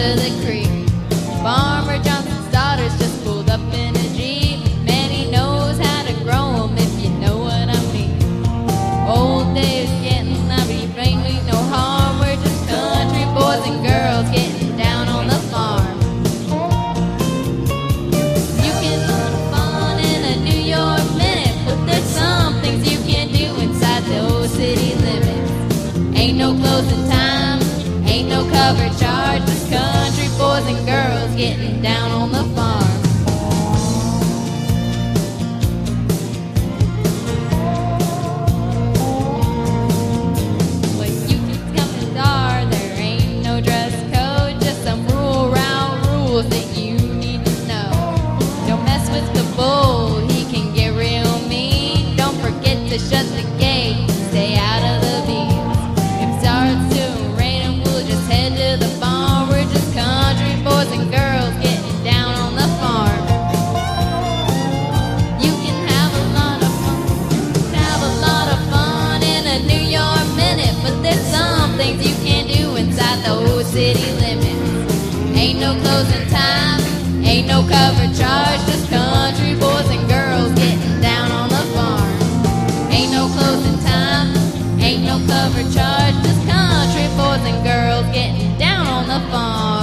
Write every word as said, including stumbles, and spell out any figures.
to the creek. Farmer Johnson's daughter's just pulled up in a Jeep. Man, he knows how to grow 'em, if you know what I mean. Old days getting happy, ain't we no harm. We're just country boys and girls getting down on the farm. You can have fun in a New York minute, but there's some things you can't do inside those city limits. Ain't no closing time, ain't no cover charge, just country boys and girls getting down on the farm. When you come to Dar, there ain't no dress code, just some rule round rules that you need to know. Don't mess with the bull, he can get real mean. Don't forget to shut the gate, stay out of the beans. If it starts to rain and we'll just head to the farm. We're just country boys and girls getting down on the farm. You can have a lot of fun, have a lot of fun in a New York minute, but there's some things you can't do inside those city limits. Ain't no closing time, ain't no cover charge, just country boys and girls getting down on the farm. Ain't no closing time, ain't no cover charge, just country boys and girls getting down on the farm.